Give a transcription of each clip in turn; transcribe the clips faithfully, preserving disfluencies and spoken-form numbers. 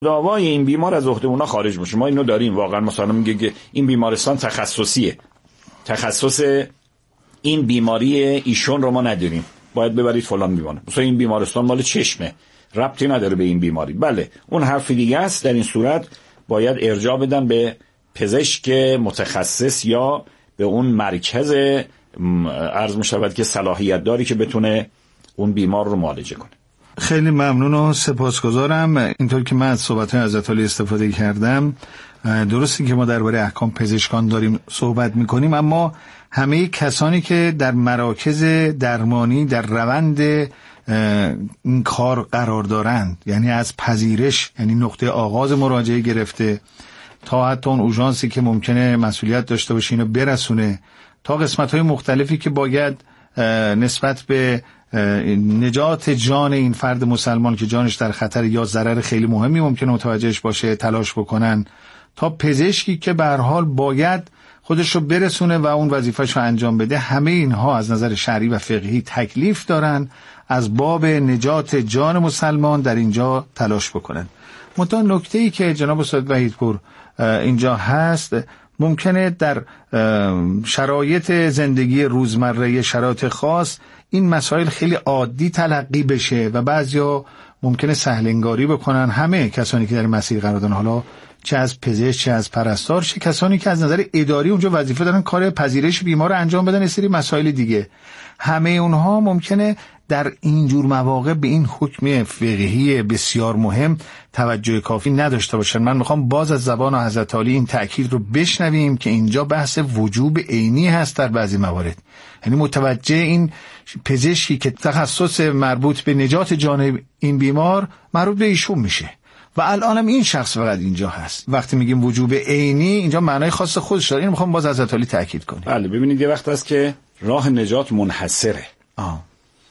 دعوای این بیمار از عهده اونا خارج بشه. ما اینو داریم واقعا، مثلا میگه که این بیمارستان تخصصیه، تخصص این بیماری ایشون رو ما نداریم، باید ببرید فلان بیماره. مثلا این بیمارستان مال چشمه، ربطی نداره به این بیماری. بله اون حرف دیگه است. در این صورت باید ارجاع بدن به پزشک متخصص یا به اون مرکز عرض می‌شود که صلاحیت داری که بتونه اون بیمار رو معالجه کنه. خیلی ممنون و سپاسگزارم. اینطور که من از صحبت‌های حضرت عالی استفاده کردم، درسته که ما درباره احکام پزشکان داریم صحبت می‌کنیم، اما همه کسانی که در مراکز درمانی در روند این کار قرار دارند، یعنی از پذیرش، یعنی نقطه آغاز مراجعه گرفته تا حتی اون اورژانسی که ممکنه مسئولیت داشته باشه اینو برسونه، تا قسمت‌های مختلفی که باید نسبت به نجات جان این فرد مسلمان که جانش در خطر یا ضرر خیلی مهمی ممکنه متوجهش باشه تلاش بکنن، تا پزشکی که به هر حال باید خودش رو برسونه و اون وظیفه‌ش رو انجام بده. همه اینها از نظر شرعی و فقهی تکلیف دارن از باب نجات جان مسلمان در اینجا تلاش بکنن. منتها نکته‌ای که جناب استاد وحیدپور اینجا هست، ممکنه در شرایط زندگی روزمره، شرایط خاص، این مسائل خیلی عادی تلقی بشه و بعضیا ممکنه سهلنگاری بکنن. همه کسانی که در مسیر قرار دارن، حالا چه از پزشک چه از پرستار، چه کسانی که از نظر اداری اونجا وظیفه دارن کار پذیرش بیمار رو انجام بدن، سری مسائل دیگه، همه اونها ممکنه در اینجور مواقع به این حکم فقهی بسیار مهم توجه کافی نداشته باشن. من میخوام باز از زبان حضرت عالی این تأکید رو بشنویم که اینجا بحث وجوب عینی هست در بعضی موارد، یعنی متوجه این پزشکی که تخصص مربوط به نجات جان این بیمار مربوط به ایشون میشه و الانم این شخص فقط اینجا هست. وقتی میگیم وجوب عینی، اینجا معنای خاص خودش داره. اینو میخوام باز از حضرت عالی تأکید کنیم. بله ببینید، یه وقت هست که راه نجات منحصره. آه.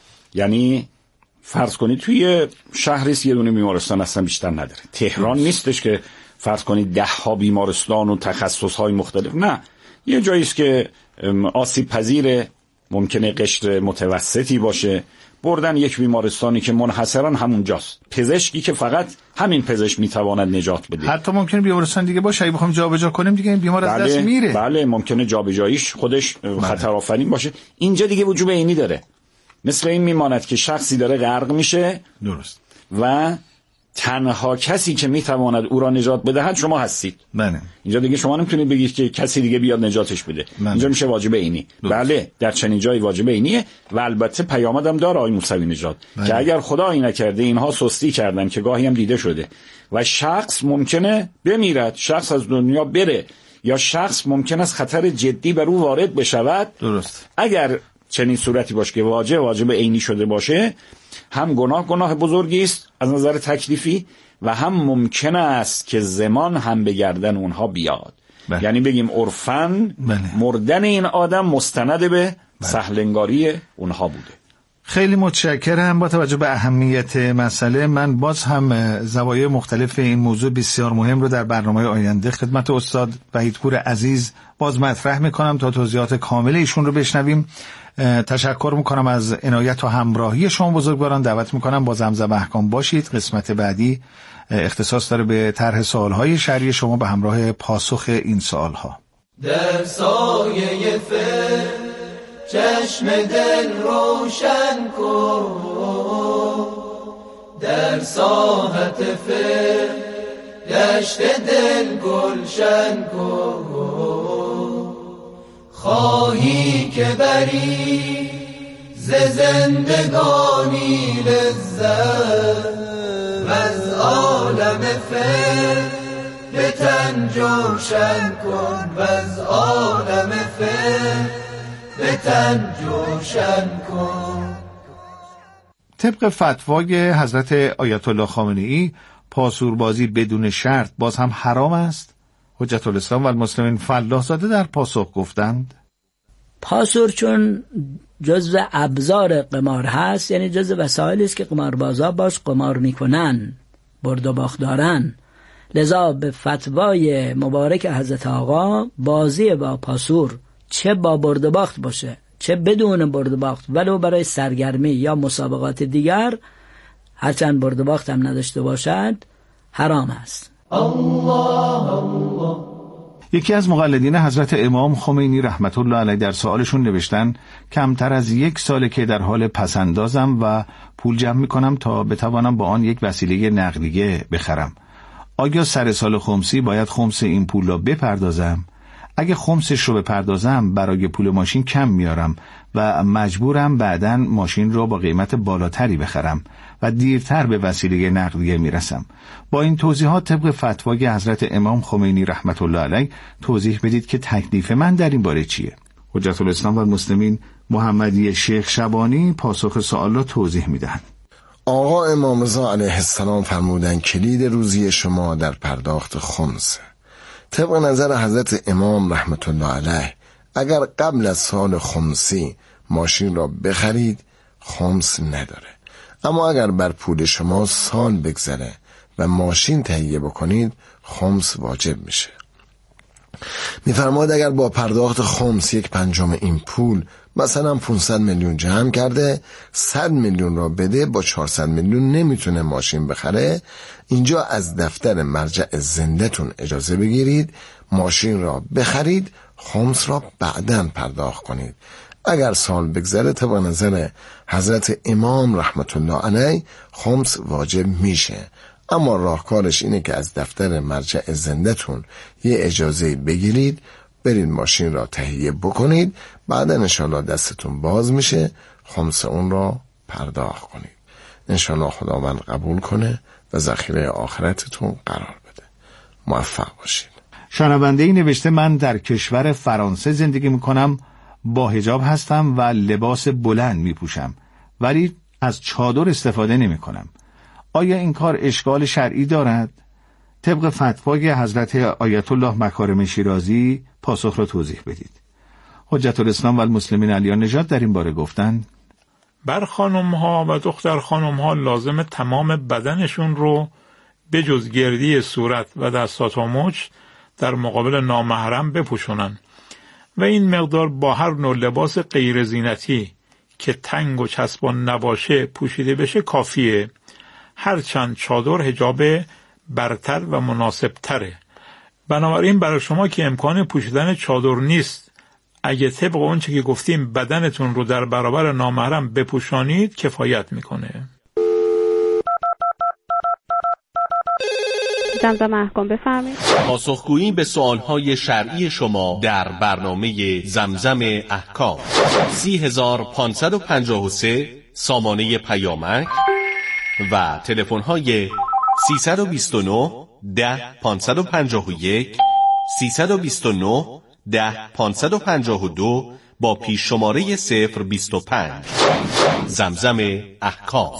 یعنی فرض کنید توی شهری یه دونه بیمارستان اصلا بیشتر نداره. تهران نیستش که فرض کنید ده ها بیمارستان و تخصص های مختلف، نه، یه جایی است که آسیب پذیر، ممکنه قشر متوسطی باشه، بردن یک بیمارستانی که منحصرا همونجاست، پزشکی که فقط همین پزشک میتواند نجات بده. حتی ممکنه بیمارستان دیگه باشه، اگه بخوایم جابجا کنیم دیگه این بیمار از بله، دست میره. بله ممکنه جابجاییش خودش بله. خطر آفرین باشه. اینجا دیگه وجوب عینی داره. مثل این میماند که شخصی داره غرق میشه، درست، و تنها کسی که میتواند او را نجات بدهد شما هستید. بله. اینجا دیگه شما نمیتونید بگید که کسی دیگه بیاد نجاتش بده. بله. اینجا میشه واجب عینی. بله در چنین جایی واجب عینیه و البته پیامدم داره آقای موسوی نژاد بله. که اگر خدایی نکرده اینها سستی کردن که گاهی هم دیده شده و شخص ممکنه بمیرد، شخص از دنیا بره، یا شخص ممکن است خطر جدی بر او وارد بشود، درست، اگر چنین صورتی باشه که واجب واجب عینی شده باشه، هم گناه گناه بزرگی است از نظر تکلیفی و هم ممکن است که زمان هم به گردن اونها بیاد. بله. یعنی بگیم عرفاً بله. مردن این آدم مستند به بله. سهلنگاری اونها بوده. خیلی متشکرم. با توجه به اهمیت مسئله، من باز هم زوایای مختلف این موضوع بسیار مهم رو در برنامه آینده خدمت استاد وحیدپور عزیز باز مطرح میکنم تا توضیحات کامل ایشون رو بشنویم. تشکر میکنم از عنایت و همراهی شما بزرگواران. دعوت میکنم با زمزم احکام باشید. قسمت بعدی اختصاص داره به طرح سوالهای شرعی شما به همراه پاسخ این سوالها. در سایه فر چشم دل روشن کن، در ساحت فر دشت دل گلشن کن، خواهی که بری ز زندگانی لذت و از عالم فر به تن جوشن کن، و از عالم فر به تن جوشن کن. طبق فتوای حضرت آیت الله خامنه‌ای پاسوربازی بدون شرط باز هم حرام است؟ حجت الاسلام و المسلمین فلاح زاده در پاسخ گفتند پاسور چون جزو ابزار قمار هست، یعنی جزو وسایلی است که قماربازا باش قمار میکنن، برد و باخت دارن، لذا به فتوای مبارک حضرت آقا بازی با پاسور چه با برد و باخت باشه چه بدون برد و باخت، ولو برای سرگرمی یا مسابقات دیگر، هرچند برد و باخت هم نداشته باشد، حرام است. الله الله. یکی از مقلدین حضرت امام خمینی رحمت الله علیه در سوالشون نوشتن کمتر از یک ساله که در حال پسندازم و پول جمع میکنم تا بتوانم با آن یک وسیله نقلیه بخرم. آیا سر سال خمسی باید خمس این پول را بپردازم؟ اگه خمسش رو بپردازم برای پول ماشین کم میارم و مجبورم بعداً ماشین رو با قیمت بالاتری بخرم و دیرتر به وسیله نقلیه میرسم. با این توضیحات طبق فتوای حضرت امام خمینی رحمت الله علیه توضیح بدید که تکلیف من در این باره چیه؟ حجت الاسلام و المسلمین محمدی شیخ شبانی پاسخ سوال را توضیح میدهند. آقا امام رضا علیه السلام فرمودن کلید روزی شما در پرداخت خمس. طبق نظر حضرت امام رحمت الله علیه اگر قبل از سال خمسی ماشین را بخرید خمس نداره، اما اگر بر پول شما سال بگذره و ماشین تهیه بکنید خمس واجب میشه. میفرماید اگر با پرداخت خمس یک پنجم این پول مثلا پانصد میلیون جمع کرده، صد میلیون را بده، با چهارصد میلیون نمیتونه ماشین بخره، اینجا از دفتر مرجع زنده‌تون اجازه بگیرید ماشین را بخرید، خمس را بعداً پرداخت کنید. اگر سال بگذره طبق نظر حضرت امام رحمت الله علیه خمس واجب میشه، اما راهکارش اینه که از دفتر مرجع زنده‌تون یه اجازه بگیرید، برید ماشین را تهیه بکنید، بعدا انشالله دستتون باز میشه، خمس اون را پرداخت کنید. انشالله خداوند قبول کنه و ذخیره آخرتتون قرار بده. موفق باشید. شنونده‌ای نوشته من در کشور فرانسه زندگی میکنم، با حجاب هستم و لباس بلند میپوشم ولی از چادر استفاده نمیکنم. آیا این کار اشکال شرعی دارد؟ طبق فتوای حضرت آیت الله مکارم شیرازی پاسخ را توضیح بدید. حجت الاسلام و المسلمین علی نژاد در این باره گفتند بر خانم ها و دختر خانم ها لازم تمام بدنشون رو به جز گردی صورت و دستات و مچ در مقابل نامحرم بپوشونن و این مقدار با هر نوع لباس غیر زینتی که تنگ و چسبان نباشه پوشیده بشه کافیه، هرچند چادر حجاب برتر و مناسب تره. بنابراین برای شما که امکان پوشیدن چادر نیست، اگه طبق اون چه که گفتیم بدنتون رو در برابر نامحرم بپوشانید کفایت میکنه. زمزم احکام بفرمایید. پاسخگویی به سوالهای شرعی شما در برنامه زمزم احکام. سی هزار پانصد و پنجاه و سه سامانه پیامک و تلفن‌های سیصد و بیست و نه ده پانصد و پنجاه و یک، سیصد و بیست و نه ده پانصد و پنجاه و دو با پیش شماره صفر بیست و پنج. زمزم احکام.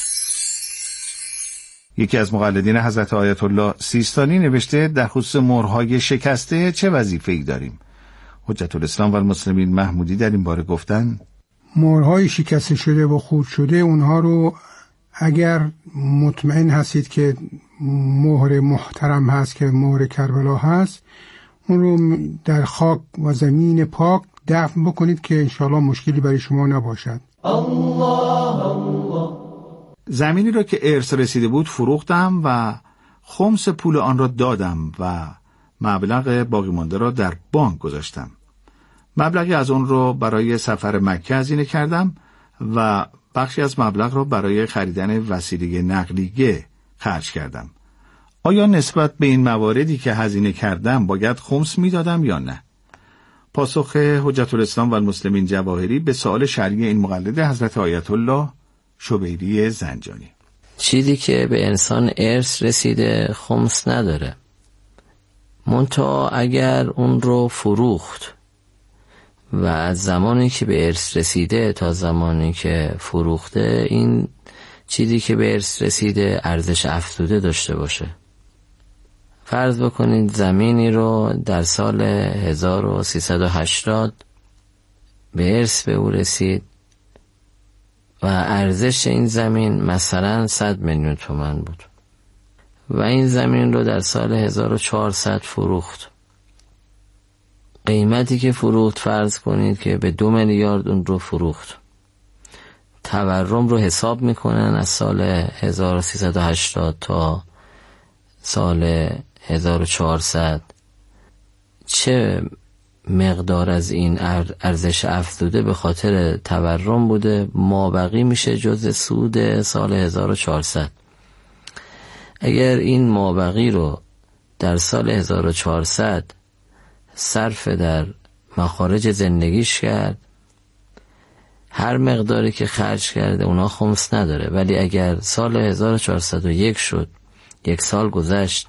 یکی از مقلدین حضرت آیت الله سیستانی نوشته در خصوص مهرهای شکسته چه وظیفه‌ای داریم؟ حجت الاسلام و المسلمین محمودی در این باره گفتند مهرهای شکسته شده و خورد شده اونها رو اگر مطمئن هستید که مهر محترم هست که مهر کربلا هست، اون رو در خاک و زمین پاک دفن بکنید که انشاءالله مشکلی برای شما نباشد. الله الله. زمینی را که ارث رسیده بود فروختم و خمس پول آن را دادم و مبلغ باقی مانده را در بانک گذاشتم. مبلغی از اون را برای سفر مکه هزینه کردم و بخشی از مبلغ را برای خریدن وسیله نقلیه خرج کردم. آیا نسبت به این مواردی که هزینه کردم باید خمس میدادم یا نه؟ پاسخ حجت الاسلام و المسلمین جواهری به سوال شرعی این مقلد حضرت آیت الله شبیری زنجانی. چیزی که به انسان ارث رسیده خمس نداره، منتها اگر اون رو فروخت و از زمانی که به ارث رسیده تا زمانی که فروخته این چیزی که به ارث رسیده ارزش افزوده داشته باشه. فرض بکنید زمینی رو در سال هزار و سیصد و هشتاد به ارث به او رسید و ارزش این زمین مثلا صد میلیون تومان بود و این زمین رو در سال هزار و چهارصد فروخت. قیمتی که فروخت فرض کنید که به دو میلیارد اون رو فروخت. تورم رو حساب میکنن از سال هزار و سیصد و هشتاد تا سال هزار و چهارصد چه مقدار از این ارزش افزوده به خاطر تورم بوده، مابقی میشه جزء سود سال هزار و چهارصد. اگر این مابقی رو در سال هزار و چهارصد صرف در مخارج زندگیش کرد، هر مقداری که خرج کرده اونا خمس نداره. ولی اگر سال هزار و چهارصد و یک شد، یک سال گذشت،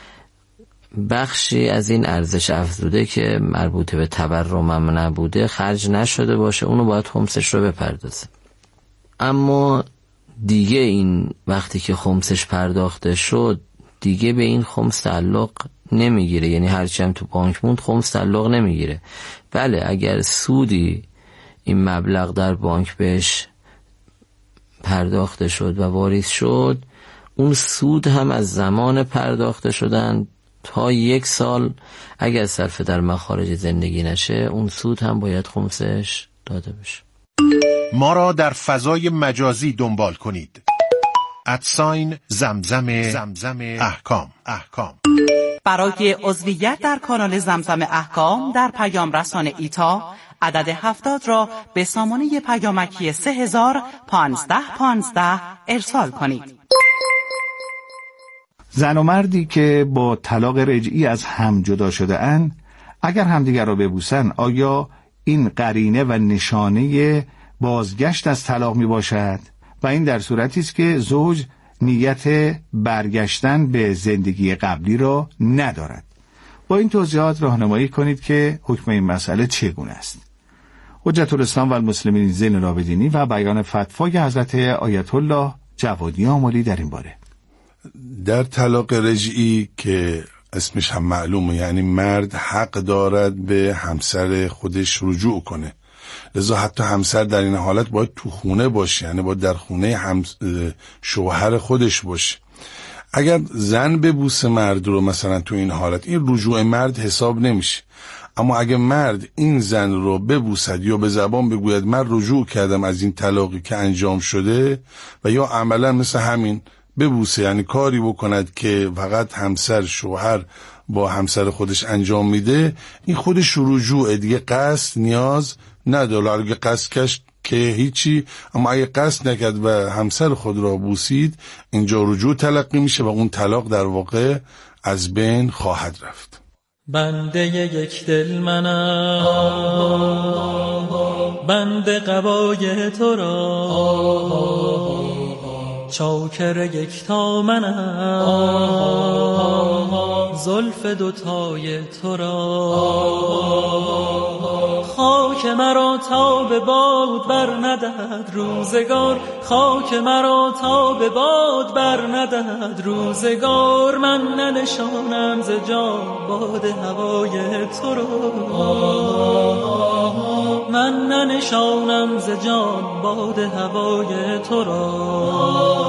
بخشی از این ارزش افزوده که مربوط به تورم هم نبوده خرج نشده باشه، اونو باید خمسش رو بپردازه. اما دیگه این وقتی که خمسش پرداخته شد دیگه به این خمس تعلق نمیگیره، یعنی هرچی هم تو بانک موند خمس تعلق نمیگیره. بله اگر سودی این مبلغ در بانک بهش پرداخته شد و واریز شد، اون سود هم از زمان پرداخته شدن تا یک سال اگر صرف در مخارج زندگی نشه، اون سود هم باید خمسش داده بشه. ما را در فضای مجازی دنبال کنید. ادساین زمزم زمزم احکام احکام. برای عضویت در کانال زمزم احکام در پیام رسان ایتا عدد هفتاد را به سامانه پیامکی سه هزار پانزده پانزده ارسال کنید. زن و مردی که با طلاق رجعی از هم جدا شده اند، اگر همدیگر را ببوسن آیا این قرینه و نشانه بازگشت از طلاق می باشد؟ و این در صورتی است که زوج نیت برگشتن به زندگی قبلی را ندارد. با این توضیحات راهنمایی کنید که حکم این مسئله چگونه است. حجت الاسلام و المسلمین زین العابدینی و بیان فتوای حضرت آیت الله جوادی آملی در این باره. در طلاق رجعی که اسمش هم معلومه، یعنی مرد حق دارد به همسر خودش رجوع کنه، لذا حتی همسر در این حالت باید تو خونه باشه، یعنی باید در خونه هم شوهر خودش باشه. اگر زن ببوسه مرد رو مثلا تو این حالت، این رجوع مرد حساب نمیشه. اما اگه مرد این زن رو ببوسد یا به زبان بگوید من رجوع کردم از این طلاقی که انجام شده، و یا عملا مثل همین ببوسه، یعنی کاری بکند که فقط همسر شوهر با همسر خودش انجام میده، این خودش رجوع دیگه، قصد نیاز نداره. اگه قصد کشت که هیچی، اما اگه قصد نکرد و همسر خود را بوسید، اینجا رجوع تلقی میشه و اون طلاق در واقع از بین خواهد رفت. بنده یک دل منم، بنده قبای تو را، چاکر یک تا منم، زلف دوتای تو را. خاک مرا تا به باد بر ندهد روزگار، خاک مرا تا به باد بر ندهد روزگار. من ننشانم ز جان باد هوای تو را، من ننشانم ز جان باد هوای تو را.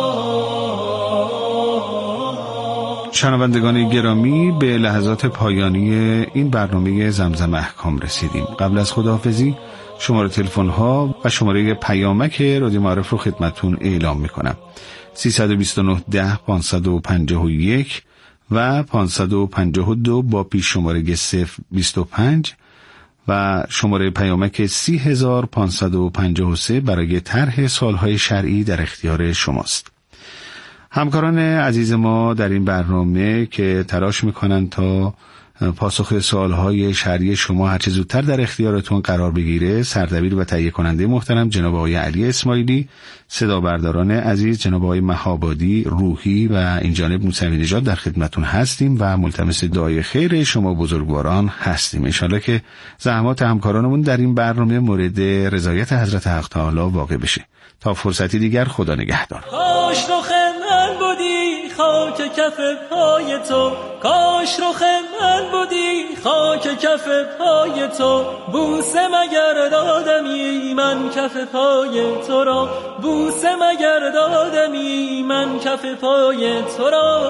شنوندگان گرامی، به لحظات پایانی این برنامه زمزم احکام رسیدیم. قبل از خداحافظی شماره تلفن ها و شماره پیامک رادیو معارف رو خدمتون اعلام میکنم: سیصد و بیست و نه ده پانصد و پنجاه و یک و پانصد و پنجاه و دو با پیش شماره صفر بیست و پنج و شماره پیامک سی هزار پانصد و پنجاه و سه برای طرح سوالهای شرعی در اختیار شماست. همکاران عزیز ما در این برنامه که تلاش میکنن تا پاسخ سوالهای شرعی شما هرچه زودتر در اختیارتون قرار بگیره، سردبیر و تهیه کننده محترم جناب آقای علی اسماعیلی، صدا برداران عزیز جناب آقای مهابادی روحی و این جانب موسوی نژاد در خدمتون هستیم و ملتمس دعای خیر شما بزرگواران هستیم. انشالله که زحمات همکارانمون در این برنامه مورد رضایت حضرت حق تعالی واقع بشه. تا فرصتی دیگر، خدا نگهدار. کاش رخ من بودی خاک کف پای تو، کاش رخ من بودی خاک کف پای تو. بوسه مگر دادمی من کف پای تو را، بوسه مگر دادمی من کف پای تو را.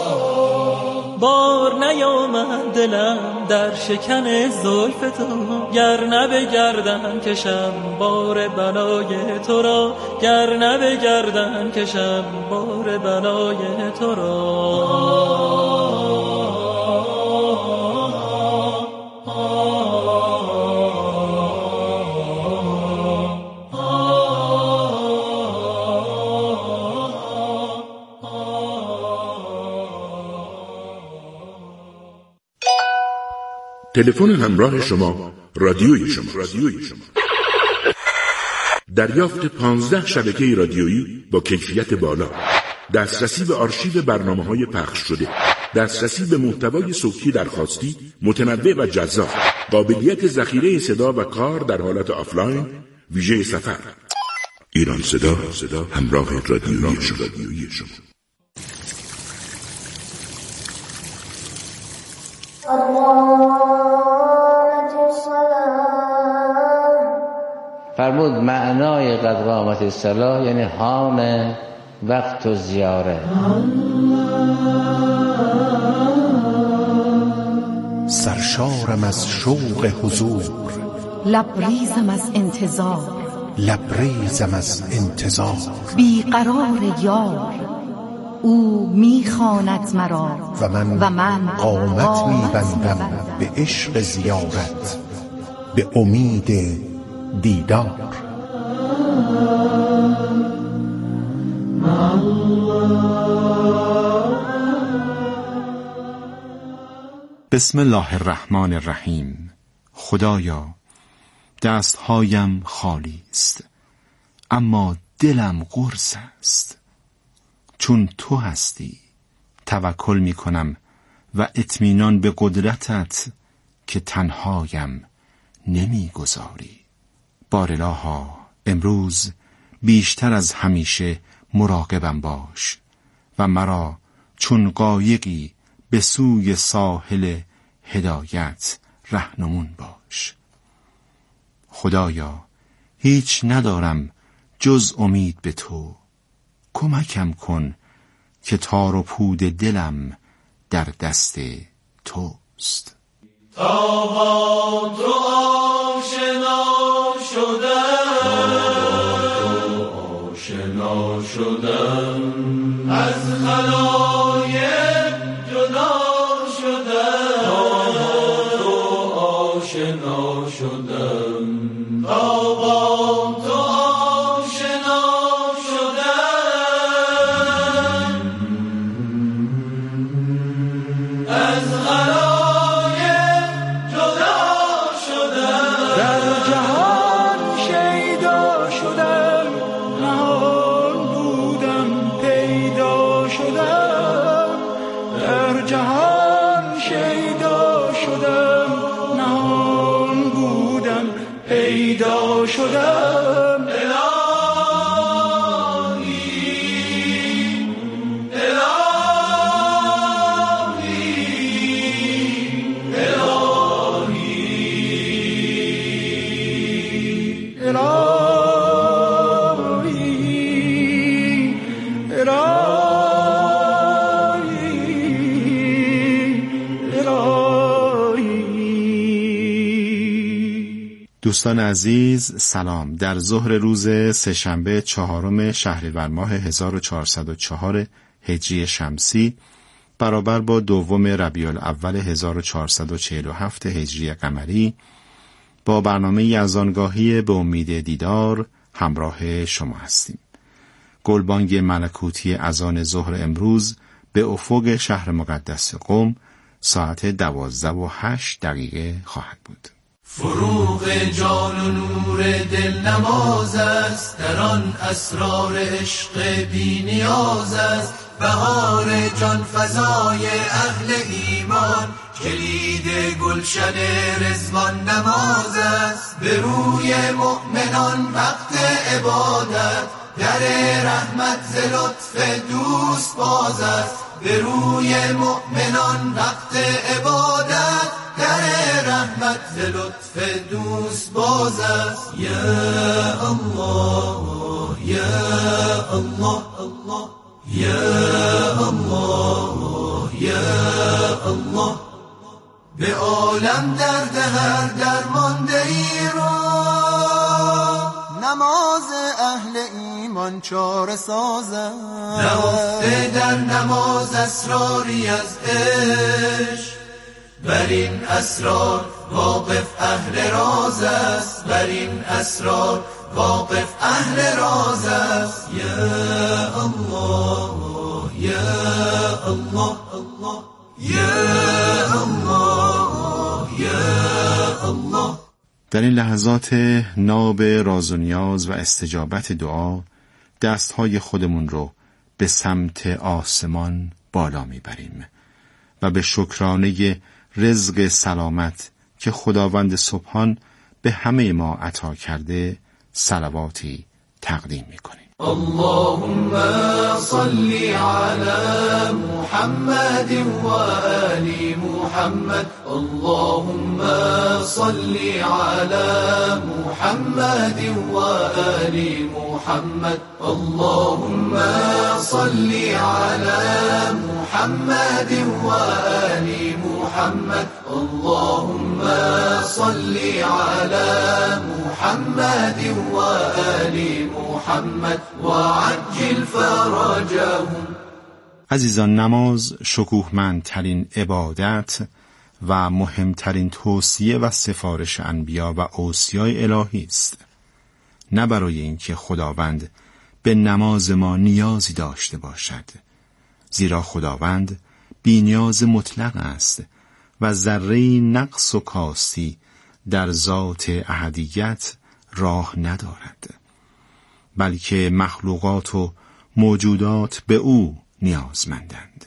بار نیامد دلم در شکن زلف تو، گر نه به گردن کشم بار بلای تو را، گر نه به گردن کشم بار بلای تو را. تلفن همراه شما رادیوی شما. رادیوی شما. دریافت پانزده شبکه رادیویی با کیفیت بالا، دسترسی به آرشیو برنامه‌های پخش شده، دسترسی به محتوای صوتی درخواستی متنوع و جذاب، قابلیت ذخیره صدا و کار در حالت آفلاین، ویژه سفر. ایران صدا، صدا همراه رادیویی شما. فرمود معنای قد قامت الصلاة یعنی حان وقت و زیاره. سرشارم از شوق حضور، لبریزم از انتظار، لبریزم از انتظار. بیقرار یار او میخواند مرا و من, و من قامت میبندم به عشق زیارت، به امید دیدار. بسم الله الرحمن الرحیم. خدایا دستهایم خالی است اما دلم قرص است. چون تو هستی توکل می کنم و اطمینان به قدرتت که تنهایم نمی گذاری. بارالها امروز بیشتر از همیشه مراقبم باش و مرا چون قایقی به سوی ساحل هدایت رهنمون باش. خدایا هیچ ندارم جز امید به تو. کمکم کن که تار و پود دلم در دست توست. تا با تو آشنا شدم، آشنا شدم، از خلایق جدا شدم. تا با تو آشنا شدم، تا با تو آشنا شدم، از خلایق جدا شدم. در جهان شیدا شدم، نهان بودم پیدا شدم. در جهان شیدا شدم، نهان بودم پیدا شدم. دوستان عزیز سلام. در ظهر روز سه‌شنبه چهارم شهریور ماه هزار و چهارصد و چهار هجری شمسی برابر با دوم ربیع الاول هزار و چهارصد و چهل و هفت هجری قمری با برنامه یزدانگاهی به امید دیدار همراه شما هستیم. گلبانگ ملکوتی اذان ظهر امروز به افق شهر مقدس قم ساعت دوازده و هشت دقیقه خواهد بود. فروغ جان و نور دل نماز است، در آن اسرار عشق بی نیاز است. بهار جان فزای اهل ایمان، کلید گلشن رضوان نماز است. به روی مؤمنان وقت عبادت، در رحمت ز لطف دوست باز است. به روی مؤمنان وقت عبادت، در رحمت ز لطف دوست باز است. یا الله یا الله یا الله یا الله، به عالم درد هر درمانده ای را. نماز اهل ایمان چاره سازد، نهفته در نماز اسراری از عشق، بر این اسرار واقف اهل راز است، بر این اسرار واقف اهل راز است. یا الله یا الله یا الله یا الله. در این لحظات ناب راز و نیاز و استجابت دعا دستهای خودمون رو به سمت آسمان بالا میبریم و به شکرانه رزق سلامت که خداوند سبحان به همه ما عطا کرده صلواتی تقدیم میکنیم. اللهم صل على محمد و آل محمد. اللهم صل على محمد و آل محمد. اللهم صل على محمد و آل محمد. اللهم صل على محمد و آل محمد و عجل فرجهم. عزیزان، نماز شکوهمندترین عبادت و مهمترین توصیه و سفارش انبیا و اوصیای الهی است. نه برای اینکه خداوند به نماز ما نیازی داشته باشد، زیرا خداوند بی‌نیاز مطلق است و ذره‌ای نقص و کاستی در ذات احدیت راه ندارد، بلکه مخلوقات و موجودات به او نیازمندند.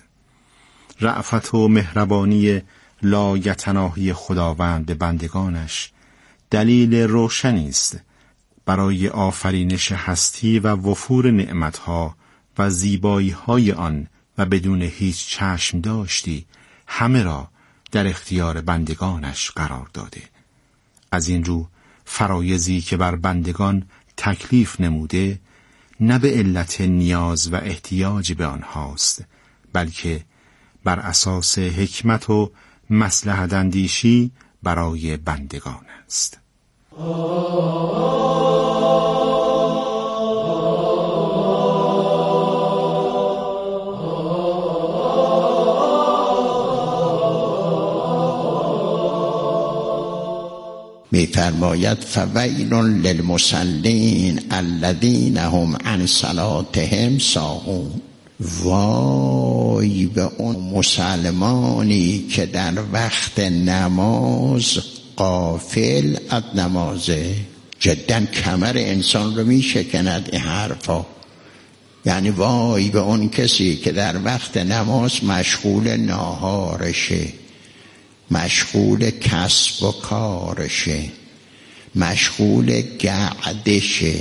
رأفت و مهربانی لایتناهی خداوند به بندگانش دلیل روشنی است برای آفرینش هستی و وفور نعمتها و زیبایی‌های آن و بدون هیچ چشم داشتی همه را در اختیار بندگانش قرار داده. از این رو فرایضی که بر بندگان تکلیف نموده نه به علت نیاز و احتیاج به آنهاست، بلکه بر اساس حکمت و مصلحت اندیشی برای بندگان است. می‌فرماید فویل للمصلین الذین هم عن صلاتهم ساهون. وای به اون مسلمانی که در وقت نماز غافل از نمازه. جدا کمر انسان رو میشکند این حرفا. یعنی وای به اون کسی که در وقت نماز مشغول ناهارشه، مشغول کسب و کارشه، مشغول گعدشه،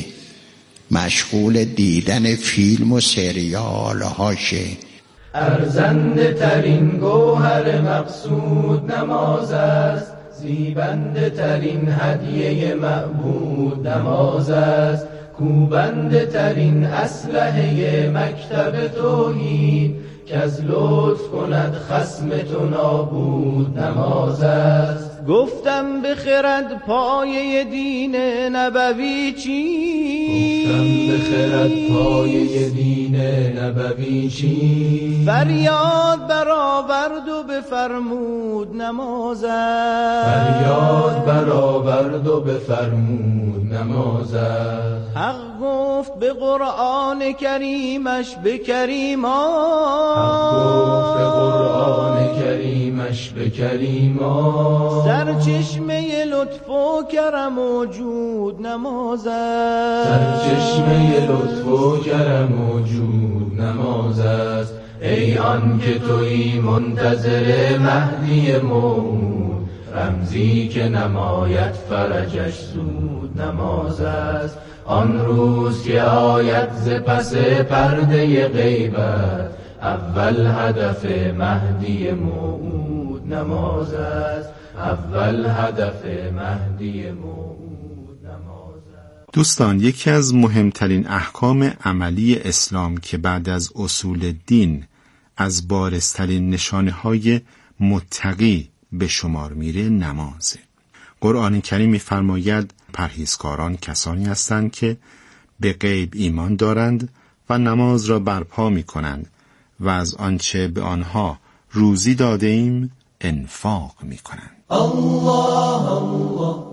مشغول دیدن فیلم و سریال هاشه. ارزنده ترین گوهر مقصود نماز است، زیبنده ترین هدیه معبود نماز است، کوبنده ترین اسلحه مکتب توحید که از لطف کند خصم تو نابود نماز است. گفتم بخرد پایه دین نبوی چی؟ گفتم بخرد پایه دین نبوی چی؟ فریاد برآورد و بفرمود نماز است. فریاد برآورد و بفرمود نماز است. حق گفت به قرآن کریمش به کریمان، حق گفت به قرآن کریمش به کریمان، در چشمه لطف و کرم و جود نماز است. در چشمه لطف و کرم و جود نماز است. ای آن که تویی منتظر مهدی موعود، رمزی که نماید فرجش زود نماز است. آن روز که آید ز پس پرده غیبت، اول هدف مهدی موعود نماز است. اول هدف مهدی موعود نماز است. دوستان، یکی از مهمترین احکام عملی اسلام که بعد از اصول دین از بارزترین نشانه‌های متقی به شمار میره نمازه. قرآن کریم می‌فرماید پرهیزکاران کسانی هستند که به غیب ایمان دارند و نماز را برپا می‌کنند و از آنچه به آنها روزی داده ایم انفاق می‌کنند. الله الله.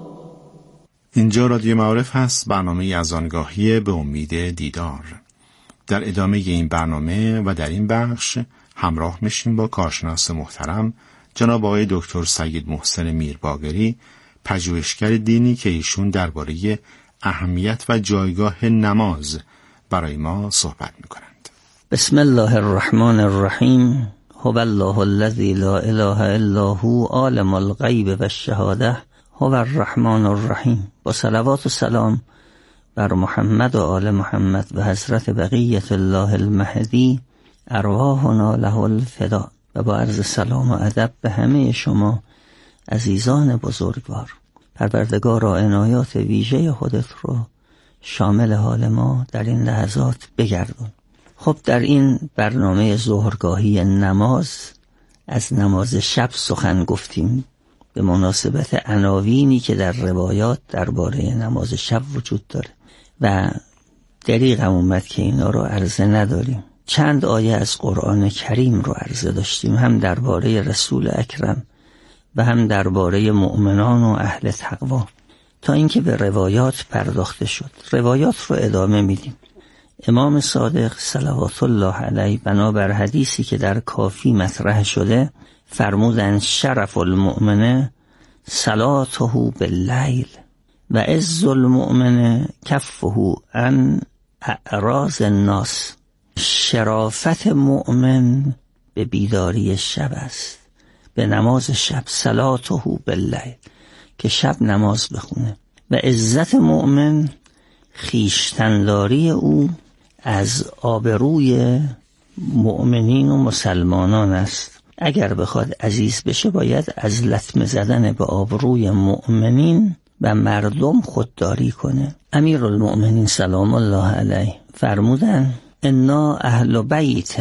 اینجا رادیو معارف هست، برنامه از آنگاهی به امید دیدار. در ادامه این برنامه و در این بخش همراه میشیم با کارشناس محترم جناب آقای دکتر سید محسن میرباقری، پژوهشگر دینی که ایشون درباره اهمیت و جایگاه نماز برای ما صحبت میکنند. بسم الله الرحمن الرحیم. هو الله الذی لا اله الا هو عالم الغیب و الشهاده هو الرحمن الرحیم. با صلوات و سلام بر محمد و آل محمد و حضرت بقیت الله المهدی ارواحنا له الفدا. و با عرض سلام و ادب به همه شما عزیزان بزرگوار. پروردگارا عنایات ویژه خودت رو شامل حال ما در این لحظات بگردون. خب در این برنامه ظهرگاهی نماز از نماز شب سخن گفتیم به مناسبت عناوینی که در روایات درباره نماز شب وجود داره و دریغم اومد که اینا رو عرضه نداریم. چند آیه از قرآن کریم رو عرضه داشتیم، هم درباره رسول اکرم و هم درباره مؤمنان و اهل تقوا، تا اینکه به روایات پرداخته شد. روایات رو ادامه میدیم. امام صادق صلوات الله علیه بنابر حدیثی که در کافی مطرح شده فرمودند شرف المؤمن صلاته باللیل و عز المؤمن کفه عن اعراض الناس. شرافت مؤمن به بیداری شب است، به نماز شب، صلاته باللیل، که شب نماز بخونه. و عزت مؤمن خویشتن‌داری او از آبروی مؤمنین و مسلمانان است. اگر بخواد عزیز بشه باید از لطمه زدن به آبروی مؤمنین و مردم خودداری کنه. امیرالمؤمنین سلام الله علیه فرمودن انا اهل بیت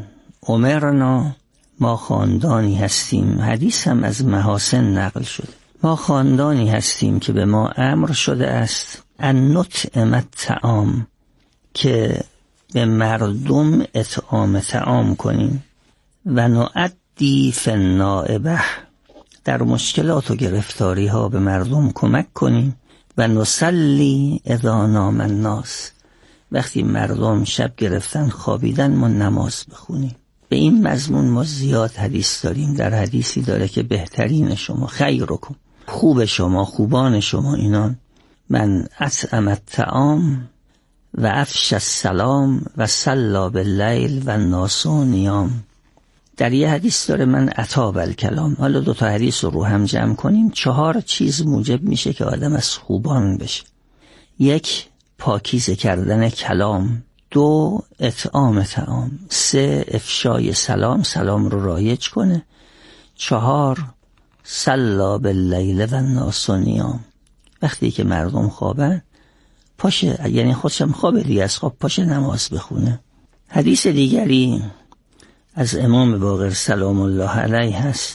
امرنا، ما خاندانی هستیم، حدیث هم از محاسن نقل شده، ما خاندانی هستیم که به ما امر شده است ان نطعم الطعام، که به مردم اطعام طعام کنیم، و نؤدی فی النائبه، در مشکلات و گرفتاری ها به مردم کمک کنیم، و نصلی اذا نام الناس، وقتی مردم شب گرفتن خوابیدن ما نماز بخونیم. به این مضمون ما زیاد حدیث داریم. در حدیثی داره که بهترین شما خیرکم، خوب شما، خوبان شما اینان من اطعم الطعام و افشى السلام و صلی باللیل و الناس نیام. در یه حدیث داره من عطا بالکلام. حالا دو تا حدیث رو رو هم جمع کنیم. چهار چیز موجب میشه که آدم از خوبان بشه. یک، پاکیزه کردن کلام. دو، اطعام طعام. سه، افشای سلام، سلام رو رایج کنه. چهار، صلی باللیل و الناس نیام، وقتی که مردم خوابن پاشه، یعنی خودشم خوابه دیگه، از خواب پاشه نماز بخونه. حدیث دیگری از امام باقر سلام الله علیه هست،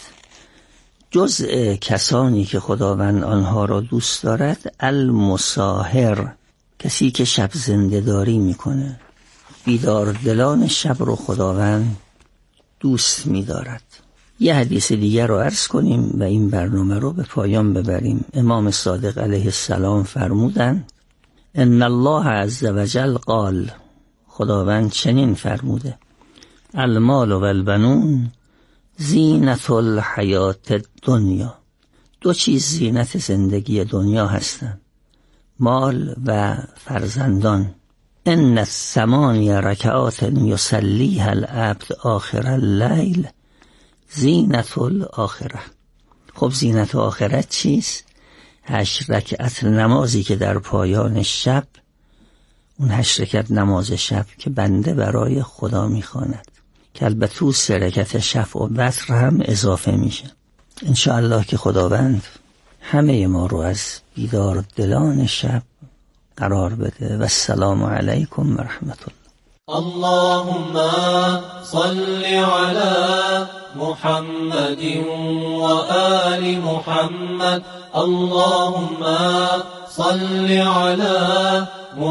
جزء کسانی که خداوند آنها را دوست دارد المساهر، کسی که شب زنده داری میکنه. بیدار دلان شب رو خداوند دوست میدارد. یه حدیث دیگر رو عرض کنیم و این برنامه رو به پایان ببریم. امام صادق علیه السلام فرمودند ان الله عز وجل قال، خداوند چنین فرموده المال و البنون زینت الحیات الدنیا، دو چیز زینت زندگی دنیا هستند، مال و فرزندان. ان الثمانی رکعات یصلیها العبد آخر اللیل زینت الاخره. خب زینت آخرت چیست؟ هشت رکعت نمازی که در پایان شب، اون هشت رکعت نماز شب که بنده برای خدا میخواند، که البته سه رکعت شفع و وتر هم اضافه میشه. انشاءالله که خداوند همه ما رو از بیدار دلان شب قرار بده. و السلام علیکم و رحمت الله. اللهم صل على محمد وآل محمد. اللهم صل على